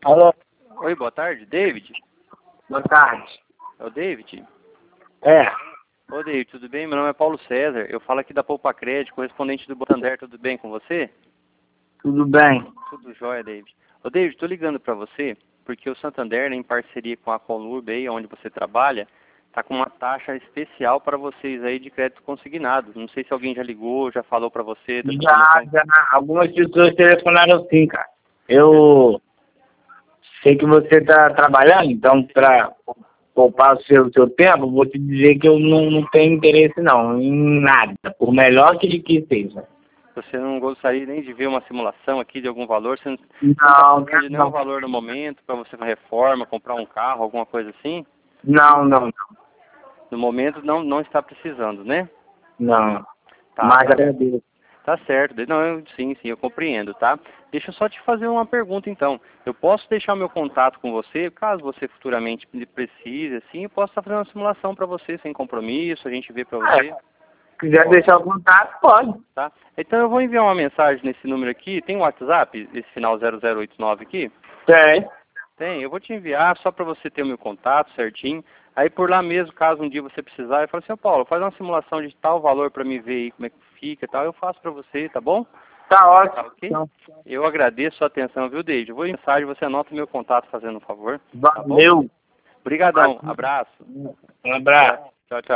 Alô, Oi, boa tarde, David? boa tarde. É o David? É, Ô, David, tudo bem? Meu nome é Paulo César. Eu falo aqui da Poupa Crédito, correspondente do Santander. Tudo bem com você? tudo bem. Tudo jóia, David. Ô, David, tô ligando para você porque o Santander, né, em parceria com a Conurb, aí onde você trabalha, tá com uma taxa especial para vocês aí de crédito consignado. Não sei se alguém já ligou, já falou para você dessa promoção. Já, algumas pessoas telefonaram sim, cara. Eu sei que você está trabalhando, então para poupar o seu tempo, vou te dizer que eu não tenho interesse não, em nada, por melhor que seja. Você não gostaria nem de ver uma simulação aqui de algum valor? Você não está Não, precisando de nenhum não, valor no momento para você fazer reforma, comprar um carro, alguma coisa assim? não, No momento não está precisando, né? não. Tá, Mas tá, agradeço. tá certo. Não, sim, eu compreendo, tá? Deixa eu só te fazer uma pergunta, então. Eu posso deixar o meu contato com você, caso você futuramente precise, assim, eu posso estar fazendo uma simulação para você, sem compromisso, a gente vê para você, Se quiser deixar o contato, pode. tá? Então eu vou enviar uma mensagem nesse número aqui. Tem um WhatsApp, esse final 0089 aqui? Tem. Tem, eu vou te enviar só para você ter o meu contato certinho. Aí por lá mesmo, caso um dia você precisar, eu falo assim, ô Paulo, faz uma simulação de tal valor para me ver aí como é que fica e tal, eu faço para você, tá bom? Tá Tá ótimo. ok? Então, Eu agradeço a sua atenção, viu, Deide? Eu vou em mensagem, você anota o meu contato fazendo um favor, tá bom? valeu. Obrigadão, abraço. Um abraço. Tchau, tchau.